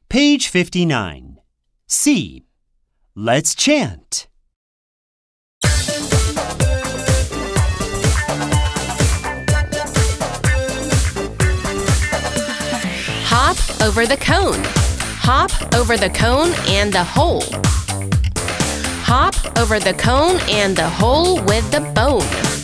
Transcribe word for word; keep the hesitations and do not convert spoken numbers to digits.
Page fifty-nine. C. Let's chant. Hop over the cone. Hop over the cone and the hole. Hop over the cone and the hole with the bone.